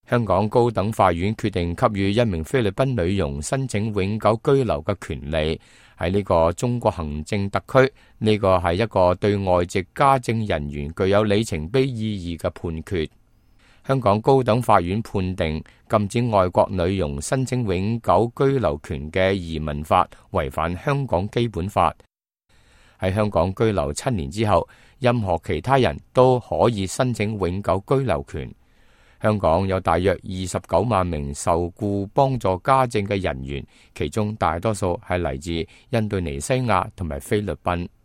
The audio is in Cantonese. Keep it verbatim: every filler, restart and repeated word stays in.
香港高等法院決定給予一名菲律賓女傭申請永久居留嘅權利，喺呢個中國行政特區，呢個係一個對外籍家政人員具有里程碑意義嘅判決。香港高等法院判定禁止外國女傭申請永久居留權嘅移民法違反香港基本法。喺香港居留七年之後，任何其他人都可以申請永久居留權。香港有大約二十九萬名受僱幫助家政嘅人員，其中大多數係嚟自印度尼西亞同埋菲律賓。